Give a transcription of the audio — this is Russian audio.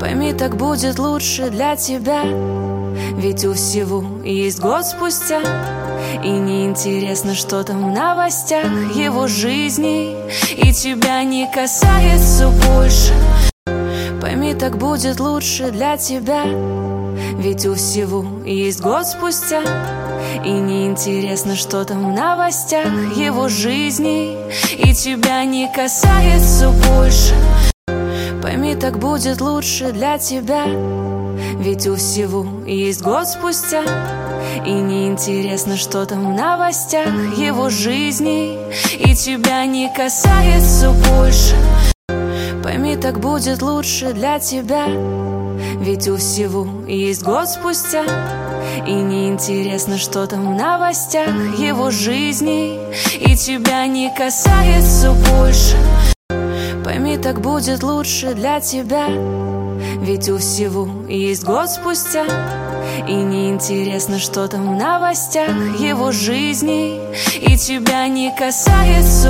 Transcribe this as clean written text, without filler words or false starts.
Пойми, так будет лучше для тебя, ведь у всего есть год спустя. И неинтересно, что там в новостях его жизни, и тебя не касается больше. Пойми, так будет лучше для тебя, ведь у всего есть год спустя. И неинтересно, что там в новостях его жизни, и тебя не касается больше. Пойми, так будет лучше для тебя, ведь у всего есть год спустя. И неинтересно, что там в новостях его жизни, и тебя не касается больше. Пойми, так будет лучше для тебя, ведь у всего есть год спустя. И неинтересно, что там в новостях его жизни, и тебя не касается больше. Пойми, так будет лучше для тебя, ведь у всего есть год спустя. И неинтересно, что там в новостях его жизни, и тебя не касается